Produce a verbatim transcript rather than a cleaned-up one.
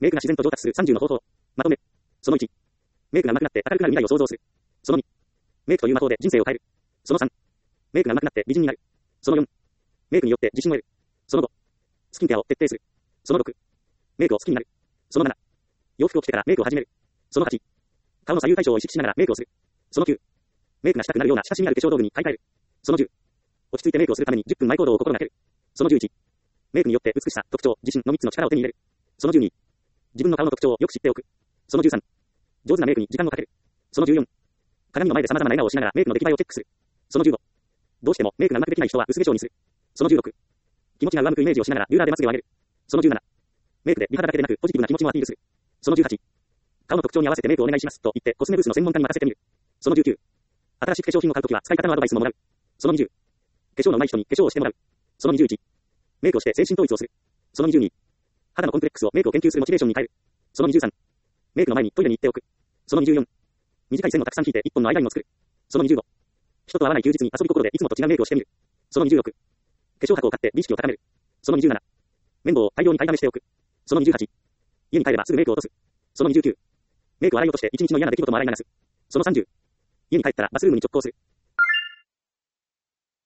メイクが自然と上達するさんじゅうの方法。まとめ。そのいち。メイクが上手くなって明るくなる未来を想像する。そのに。メイクという魔法で人生を変える。そのさん。メイクが上手くなって美人になる。そのよん。メイクによって自信を得る。そのご。スキンケアを徹底する。そのろく。メイクを好きになる。そのなな。洋服を着てからメイクを始める。そのはち。顔の左右対称を意識しながらメイクをする。そのきゅう。メイクがしたくなるような親しみある化粧道具に買い替える。そのじゅう。落ち着いてメイクをするためにじゅっぷん前行動を心がける。そのじゅういち。メイクによって美しさ、特徴、自信のみっつの力を手に入れる。そのじゅうに。自分の顔の特徴をよく知っておく。そのじゅうさん。上手なメイクに時間をかける。そのじゅうよん。鏡の前で様々な笑顔をしながらメイクの出来栄えをチェックする。そのじゅうご。どうしてもメイクがうまくできない人は薄化粧にする。そのじゅうろく。気持ちが上向くイメージをしながらビューラーでまつげを上げる。そのじゅうなな。メイクで美肌だけでなくポジティブな気持ちもアピールする。そのじゅうはち。顔の特徴に合わせてメイクをお願いしますと言ってコスメブースの専門家に任せてみる。そのじゅうきゅう。新しく化粧品を買うときは使い方のアドバイスももらう。そのにじゅう。化粧の上手い人に化粧をしてもらう。そのにじゅういち。メイクをして精神統一をする。そのにじゅうに。肌のコンプレックスをメイクを研究するモチベーションに変える。そのにじゅうさん。メイクの前にトイレに行っておく。そのにじゅうよん。短い線をたくさん引いて一本のアイラインを作る。そのにじゅうご。人と会わない休日に遊び心でいつもと違うメイクをしてみる。そのにじゅうろく。化粧箱を買って美意識を高める。そのにじゅうなな。綿棒を大量に買いだめしておく。そのにじゅうはち。家に帰ればすぐメイクを落とす。そのにじゅうきゅう。メイクを洗い落として一日の嫌な出来事も洗い流す。そのさんじゅう。家に帰ったらバスルームに直行する。